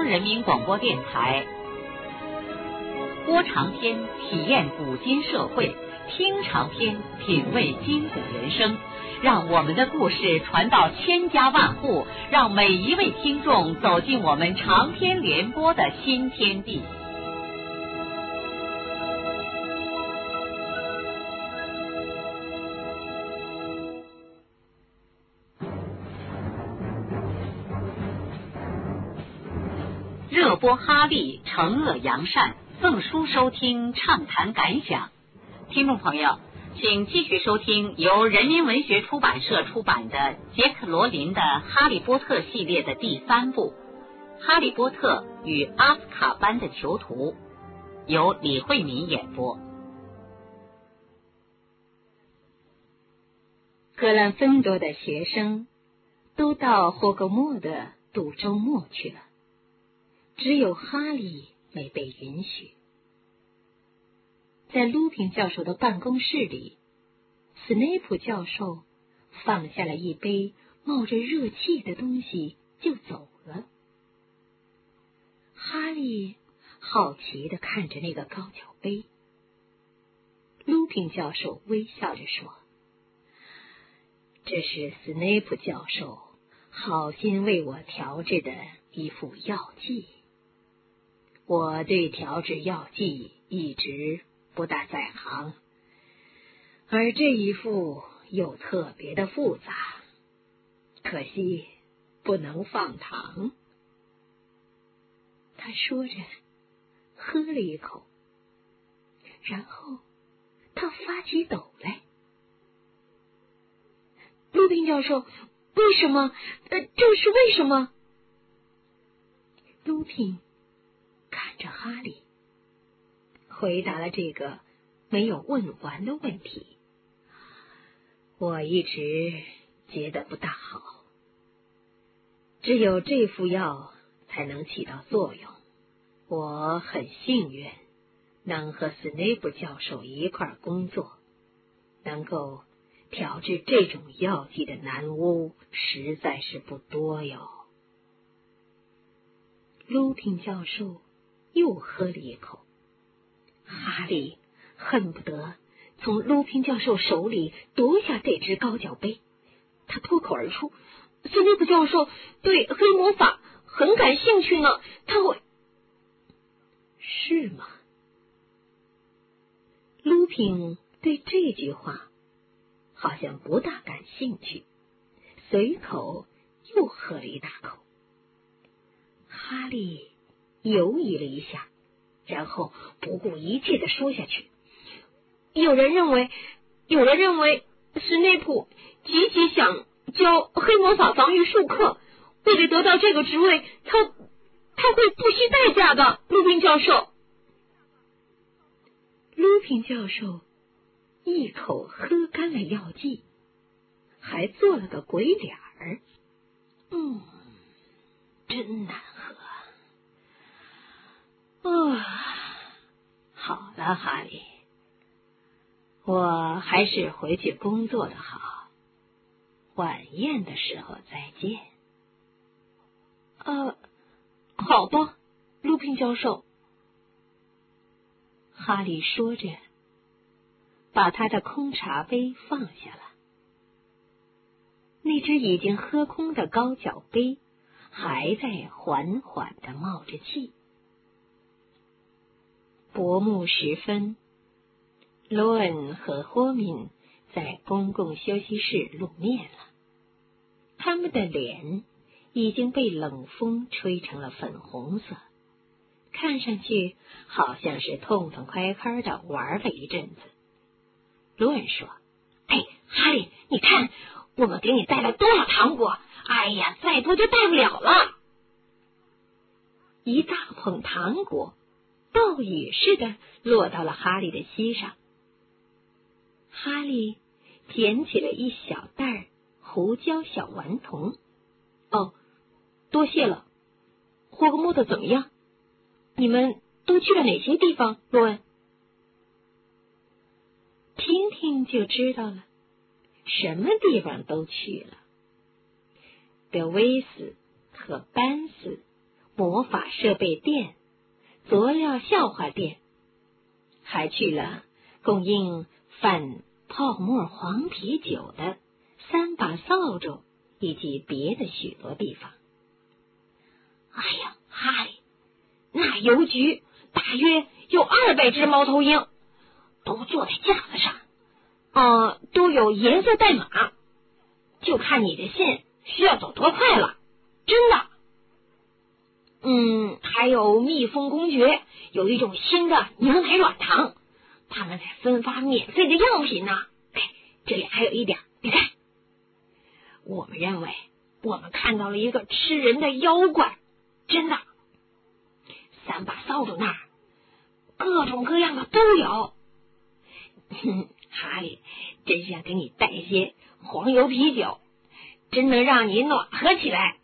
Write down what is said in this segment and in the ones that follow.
人民广播电台，播长篇体验古今社会，听长篇品味今古人生，让我们的故事传到千家万户，让每一位听众走进我们长篇联播的新天地。热播哈利惩恶扬善，赠书收听，畅谈感想。听众朋友，请继续收听由人民文学出版社出版的杰克罗琳的《哈利波特》系列的第3部《哈利波特与阿斯卡班的囚徒》，由李慧敏演播。 格兰芬多的学生都到霍格莫德度周末去了，只有哈利没被允许。在卢平教授的办公室里，斯内普教授放下了一杯冒着热气的东西就走了。哈利好奇地看着那个高脚杯。卢平教授微笑着说：“这是斯内普教授好心为我调制的一副药剂。我对调制药剂一直不大在行，而这一副又特别的复杂，可惜不能放糖。”他说着喝了一口，然后他发起抖来。卢平教授，为什么？这是为什么？卢平看着哈利，回答了这个没有问完的问题。我一直觉得不大好，只有这副药才能起到作用。我很幸运能和斯内普教授一块工作，能够调制这种药剂的男巫实在是不多哟。卢平教授又喝了一口，哈利恨不得从卢平教授手里夺下这只高脚杯。他脱口而出：“斯内普教授对黑魔法很感兴趣呢，他会……”是吗？卢平对这句话好像不大感兴趣，随口又喝了一大口。哈利犹豫了一下，然后不顾一切地说下去：“有人认为斯内普极其想教黑魔法防御术课，为了得到这个职位，他会不惜代价的。”卢平教授。卢平教授一口喝干了药剂，还做了个鬼脸儿。真难喝。好了，哈利，我还是回去工作的好。晚宴的时候再见。好吧，卢平教授。哈利说着，把他的空茶杯放下了。那只已经喝空的高脚杯还在缓缓地冒着气。薄暮时分，罗恩和霍敏在公共休息室露面了。他们的脸已经被冷风吹成了粉红色，看上去好像是痛痛快快的玩了一阵子。罗恩说：“哈利，你看，我们给你带了多少糖果？哎呀，再多就带不了了。”一大捧糖果暴雨似的落到了哈利的膝上。哈利捡起了一小袋胡椒小顽童。多谢了。霍格莫德怎么样？你们都去了哪些地方？罗恩。听听就知道了，什么地方都去了。德威斯和班斯魔法设备店、佐料笑话店，还去了供应贩泡沫黄啤酒的3把扫帚以及别的许多地方。 哎呀，哈利，那邮局大约有200只猫头鹰，都坐在架子上，都有颜色代码，就看你的信需要走多快了，真的。还有蜜蜂公爵有一种新的牛奶软糖，他们在分发免费的样品呢。这里还有一点，你看，我们认为我们看到了一个吃人的妖怪，真的。3把扫帚那儿各种各样的都有。哈利，真想给你带些黄油啤酒，真能让你暖和起来。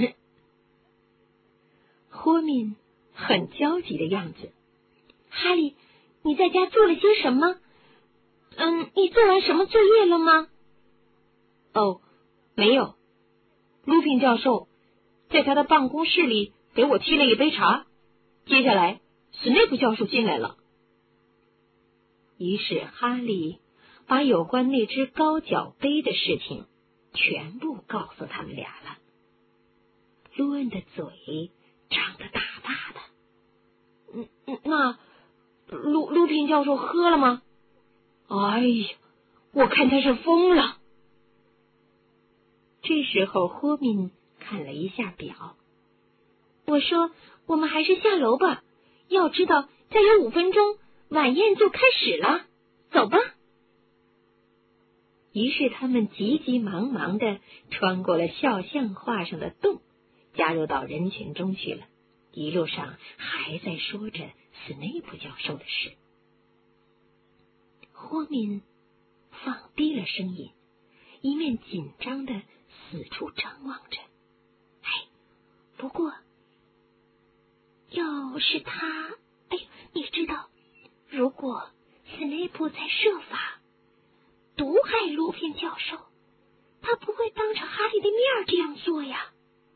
霍敏很焦急的样子。哈利，你在家做了些什么？你做完什么作业了吗？ 哦，没有。鲁平教授在他的办公室里给我沏了一杯茶。接下来，史内普教授进来了。 于是哈利把有关那只高脚杯的事情全部告诉他们俩了。卢恩的嘴张得大大的。 那鲁平教授喝了吗？哎呀，我看他是疯了。 这时候霍敏看了一下表，我说我们还是下楼吧，要知道再有5分钟晚宴就开始了，走吧。于是他们急急忙忙地穿过了肖像画上的洞，加入到人群中去了，一路上还在说着斯内普教授的事。霍敏放低了声音，一面紧张地四处张望着。不过要是他，你知道，如果斯内普在设法毒害鲁平教授，他不会当着哈利的面这样做呀。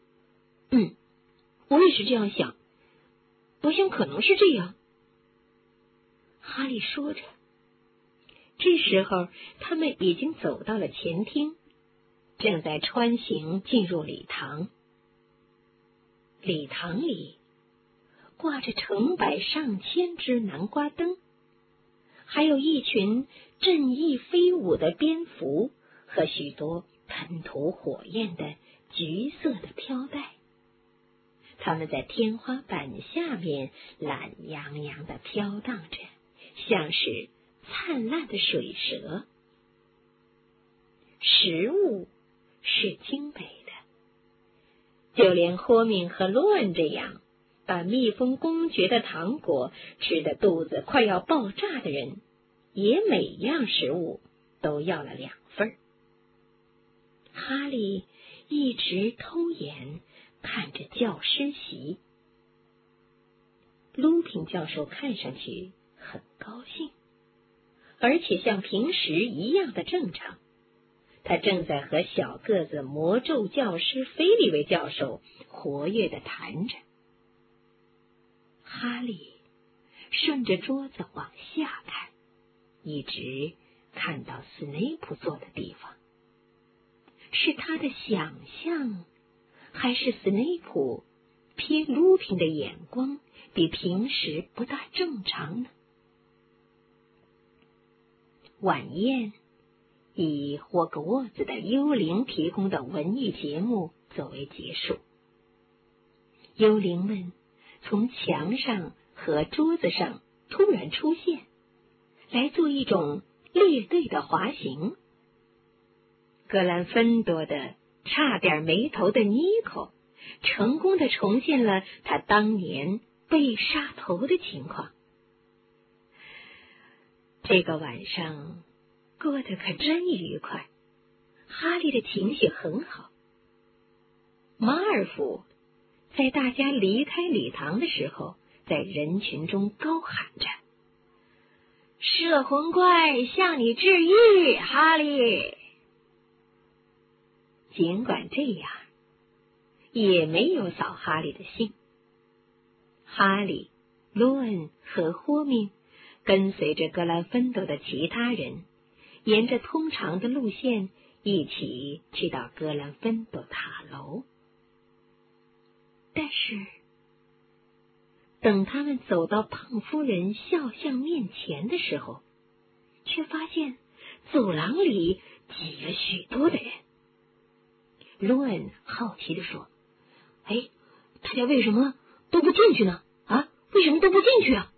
我也是这样想，我想可能是这样。 哈利说着，这时候他们已经走到了前厅，正在穿行进入礼堂。礼堂里挂着成百上千只南瓜灯，还有一群振翼飞舞的蝙蝠和许多喷吐火焰的橘色的飘带。它们在天花板下面懒洋洋地飘荡着，像是灿烂的水蛇。食物是精美的，就连霍敏和洛恩这样把蜜蜂公爵的糖果吃得肚子快要爆炸的人，也每样食物都要了2份。哈利一直偷眼看着教师席。鲁平教授看上去很高兴，而且像平时一样的正常。他正在和小个子魔咒教师菲利维教授活跃地谈着。哈利顺着桌子往下看，一直看到斯内普坐的地方。是他的想象，还是斯内普瞥鲁平的眼光比平时不大正常呢？晚宴以霍格沃兹的幽灵提供的文艺节目作为结束。幽灵们从墙上和桌子上突然出现，来做一种列队的滑行。格兰芬多的差点没头的妮蔻成功地重现了他当年被杀头的情况。这个晚上过得可真愉快，哈利的情绪很好。马尔福在大家离开礼堂的时候，在人群中高喊着：“摄魂怪向你致意，哈利！”尽管这样，也没有扫哈利的兴。 哈利、罗恩和霍明跟随着格兰芬多的其他人，沿着通常的路线一起去到格兰芬多塔楼。但是等他们走到胖夫人肖像面前的时候，却发现走廊里挤了许多的人。罗恩好奇地说：“哎，大家为什么都不进去呢？啊，为什么都不进去啊？”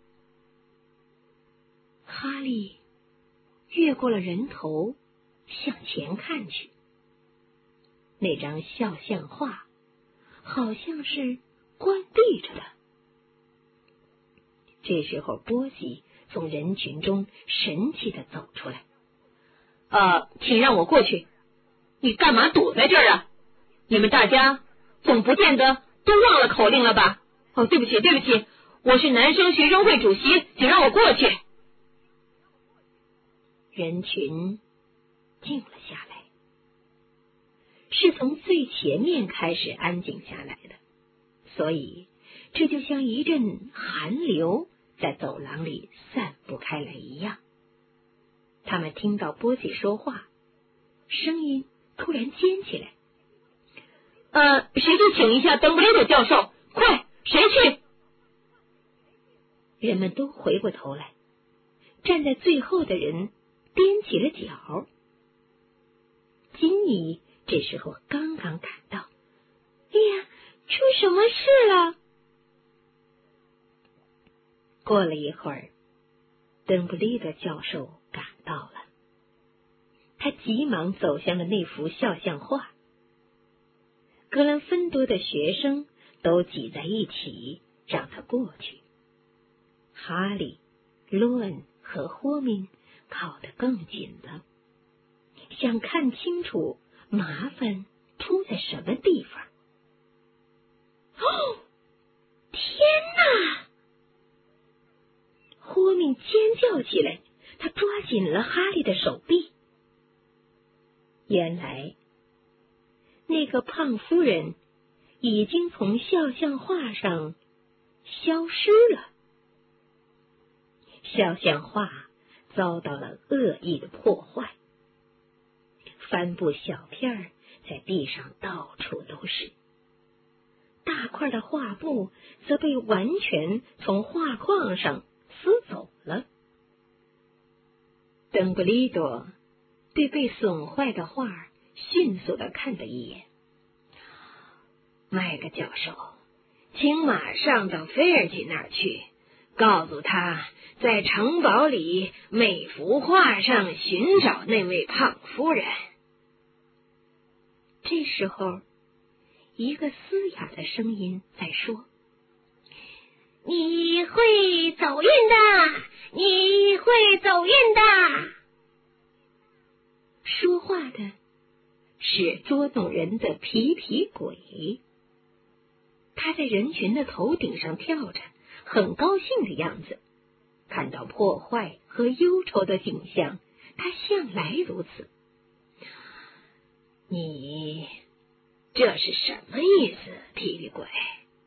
哈利越过了人头，向前看去，那张肖像画好像是关闭着的。这时候，波西从人群中神气地走出来。请让我过去。你干嘛堵在这儿啊？你们大家总不见得都忘了口令了吧？对不起，我是男生学生会主席，请让我过去。人群静了下来，是从最前面开始安静下来的，所以这就像一阵寒流在走廊里散布开来一样。他们听到波西说话，声音突然尖起来：“谁去请一下邓布利多教授？快，谁去？”人们都回过头来，站在最后的人踮起了脚。金妮这时候刚刚赶到。“哎呀，出什么事了？”过了一会儿，邓布利多教授赶到了，他急忙走向了那幅肖像画。格兰芬多的学生都挤在一起，让他过去。哈利、罗恩和霍明靠得更紧了，想看清楚麻烦出在什么地方。哦，天哪！霍明尖叫起来，他抓紧了哈利的手臂。原来那个胖夫人已经从肖像画上消失了。肖像画遭到了恶意的破坏，帆布小片在地上到处都是，大块的画布则被完全从画框上撕走了。邓布利多对被损坏的画迅速地看了一眼。“麦克教授，请马上到菲尔吉那儿去，告诉他在城堡里每幅画上寻找那位胖夫人。”这时候，一个嘶哑的声音在说：“你会走运的，你会走运的。”说话的是捉弄人的皮皮鬼，他在人群的头顶上跳着，很高兴的样子。看到破坏和忧愁的景象，他向来如此。“你这是什么意思，皮皮鬼？”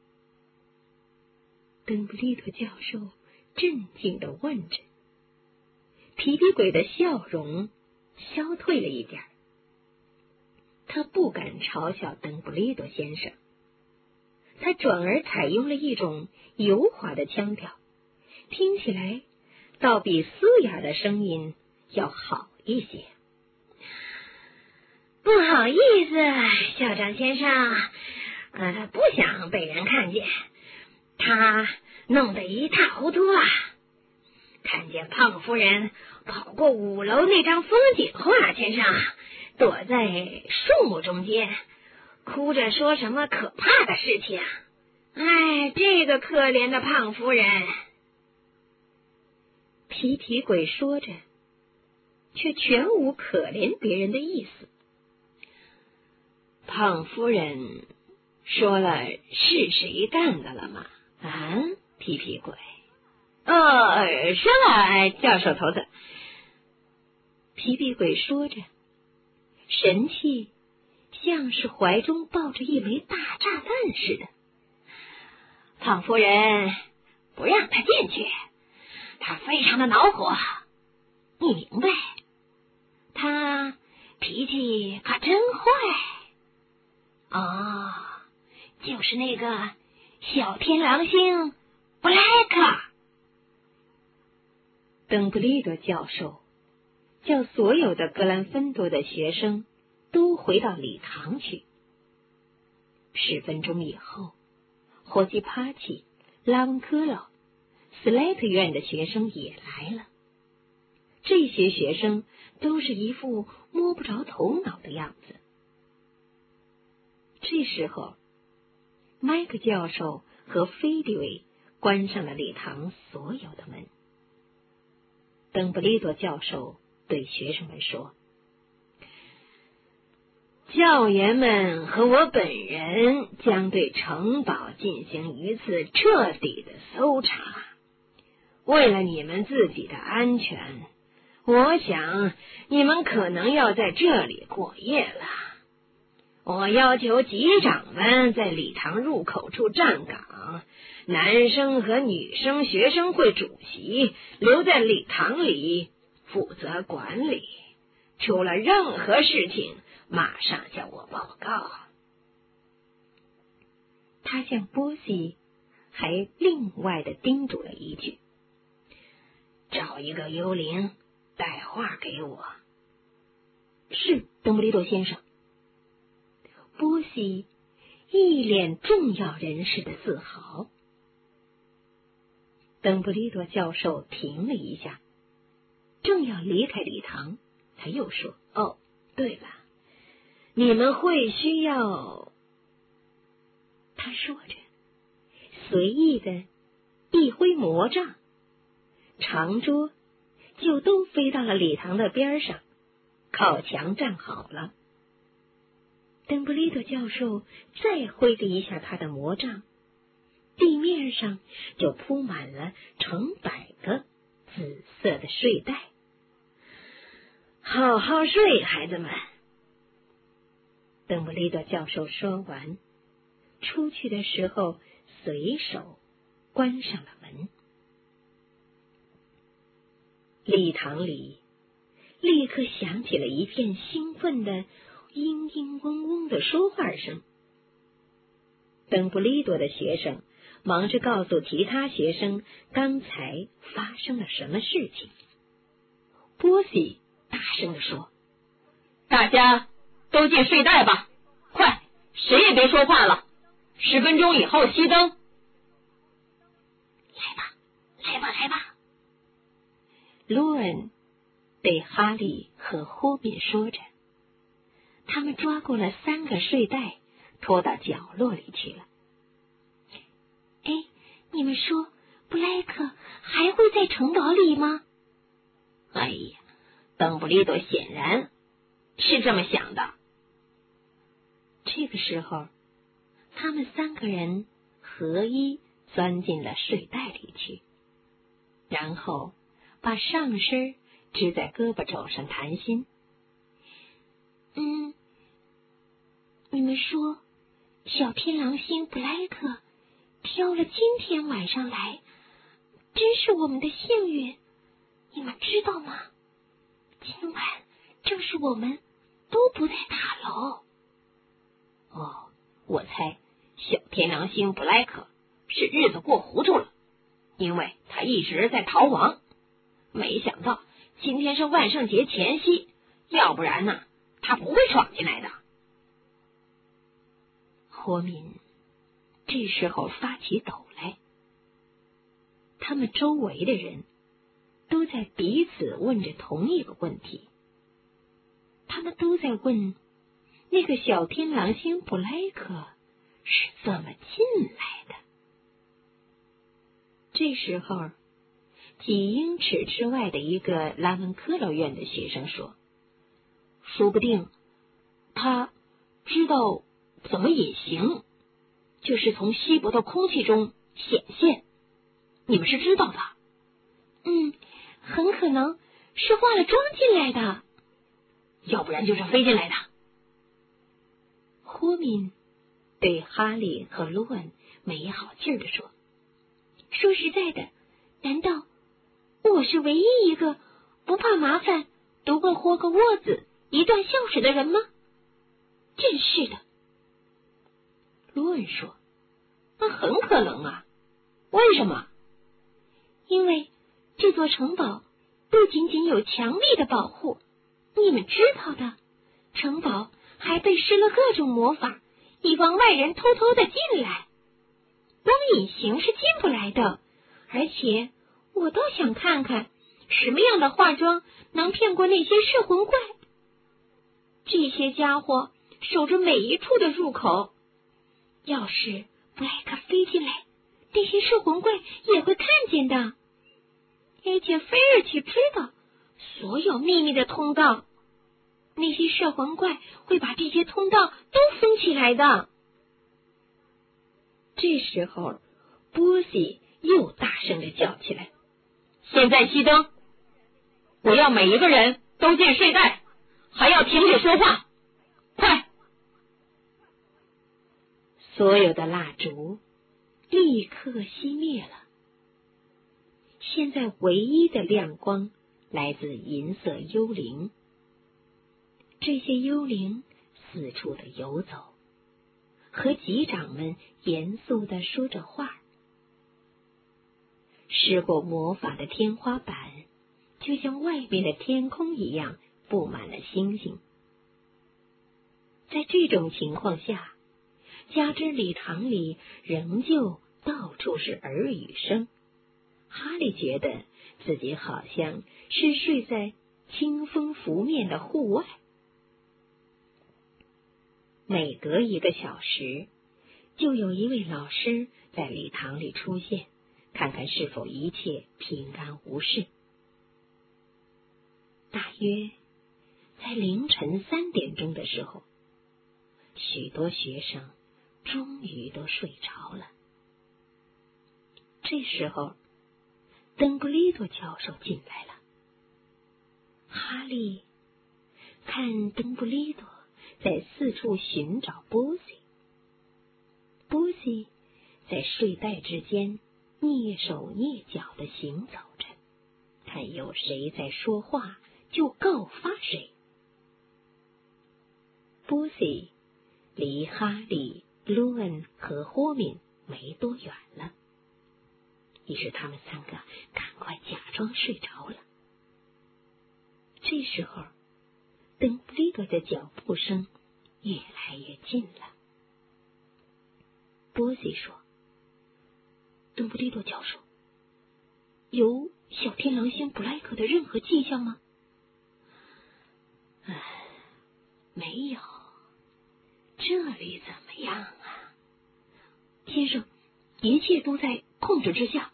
邓布利多教授镇静地问着。皮皮鬼的笑容消退了一点，他不敢嘲笑邓布利多先生，他转而采用了一种油滑的腔调，听起来倒比嘶哑的声音要好一些。“不好意思，校长先生，他不想被人看见，他弄得一塌糊涂了。看见胖夫人跑过5楼那张风景画签上，躲在树木中间，哭着说什么可怕的事情。哎，这个可怜的胖夫人。”皮皮鬼说着，却全无可怜别人的意思。“胖夫人说了是谁干的了吗？啊，皮皮鬼？”“说了，教授头子。”皮皮鬼说着，神气像是怀中抱着一枚大炸弹似的。 胖夫人不让他进去，他非常的恼火。你明白？他脾气可真坏。哦，就是那个小天狼星布莱克。 邓布利多教授叫所有的格兰芬多的学生都回到礼堂去。10分钟以后，伙计帕奇、拉文科洛、斯莱特院的学生也来了。这些学生都是一副摸不着头脑的样子。这时候，麦克教授和菲利维关上了礼堂所有的门。邓布利多教授对学生们说：“教员们和我本人将对城堡进行一次彻底的搜查。为了你们自己的安全，我想你们可能要在这里过夜了。我要求级长们在礼堂入口处站岗，男生和女生学生会主席留在礼堂里负责管理，出了任何事情马上向我报告。”他向波西还另外的叮嘱了一句：“找一个幽灵带话给我。”“是，邓布利多先生。”波西一脸重要人士的自豪。邓布利多教授停了一下，正要离开礼堂，他又说：“哦，对了，你们会需要……”他说着，随意的一挥魔杖，长桌就都飞到了礼堂的边上，靠墙站好了。邓布利多教授再挥了一下他的魔杖，地面上就铺满了成百个紫色的睡袋。“好好睡，孩子们。”邓布利多教授说完，出去的时候随手关上了门。礼堂里立刻响起了一片兴奋的嘤嘤嗡嗡的说话声。邓布利多的学生忙着告诉其他学生刚才发生了什么事情。波西大声地说：“ 大家都进睡袋吧，快，谁也别说话了，10分钟以后熄灯。”“ 来吧，来吧，来吧！” 卢恩对哈利和霍敏说着，他们抓过了3个睡袋，拖到角落里去了。 “哎，你们说布莱克还会在城堡里吗？”“ 哎呀，邓布利多显然是这么想的。” 这个时候，他们3个人合一钻进了睡袋里去，然后把上身支在胳膊肘上谈心。 “你们说小天狼星布莱克挑了今天晚上来，真是我们的幸运，你们知道吗？今晚正是我们都不在塔楼。”“ 哦，我猜小天狼星布莱克是日子过糊涂了，因为他一直在逃亡。没想到今天是万圣节前夕，要不然呢，他不会闯进来的。” 霍敏这时候发起抖来，他们周围的人都在彼此问着同一个问题，他们都在问那个小天狼星布莱克是怎么进来的。这时候，几英尺之外的一个拉文科洛院的学生说：“说不定他知道怎么隐形，就是从稀薄的空气中显现。你们是知道的？”“ 很可能是化了妆进来的， 要不然就是飞进来的。” 霍敏对哈利和卢恩没好气儿地说：“说实在的，难道我是唯一一个不怕麻烦、独个豁个窝子、一段孝史的人吗？真是的。”罗恩说：“那很可能啊。为什么？因为这座城堡不仅仅有强力的保护，你们知道的，城堡还被施了各种魔法，以防外人偷偷的进来。光隐形是进不来的，而且我倒想看看什么样的化妆能骗过那些摄魂怪。这些家伙守着每一处的入口，要是布莱克飞进来，那些摄魂怪也会看见的。而且菲尔奇知道所有秘密的通道，那些摄魂怪会把这些通道都封起来的。”这时候，波西又大声的叫起来：“ 现在熄灯！我要每一个人都进睡袋，还要停止说话！快！” 所有的蜡烛立刻熄灭了。现在唯一的亮光来自银色幽灵。这些幽灵四处的游走，和级长们严肃地说着话。施过魔法的天花板就像外面的天空一样布满了星星。在这种情况下，加之礼堂里仍旧到处是耳语声，哈利觉得自己好像是睡在清风拂面的户外。每隔1个小时，就有一位老师在礼堂里出现，看看是否一切平安无事。大约在凌晨3点钟的时候，许多学生终于都睡着了。这时候，邓布利多教授进来了。哈利看邓布利多在四处寻找波西，波西在睡袋之间蹑手蹑脚地行走着，看有谁在说话就告发谁。波西离哈利、卢恩和霍敏没多远了，于是他们3个赶快假装睡着了。这时候，邓布利多的脚步声越来越近了。波西说：“邓布利多教授，有小天狼星布莱克的任何迹象吗？”“没有。这里怎么样啊？”“先生，一切都在控制之下。”“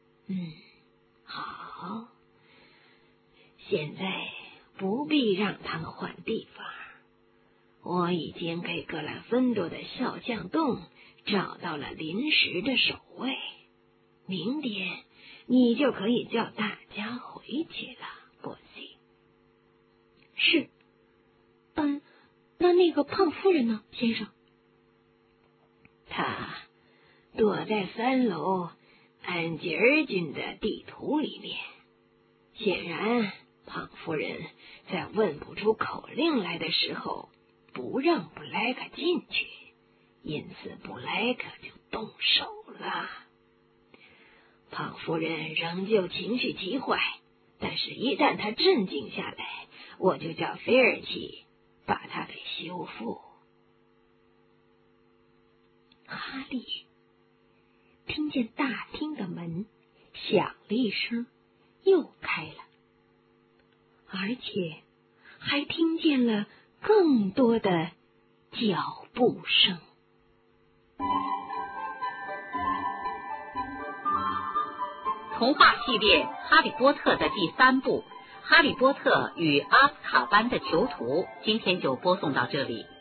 好。现在不必让他们换地方。我已经给格兰芬多的小象洞找到了临时的守卫，明天你就可以叫大家回去了，波西。”“是。那个胖夫人呢，先生？”“她躲在3楼安吉尔郡的地图里面。显然，胖夫人在问不出口令来的时候，不让布莱克进去，因此布莱克就动手了。胖夫人仍旧情绪极坏，但是一旦她镇静下来，我就叫菲尔奇把她给修复。”哈利听见大厅的门响了一声，又开了，而且还听见了更多的脚步声。 童话系列《哈利波特》的第3部《哈利波特与阿斯卡班的囚徒》今天就播送到这里。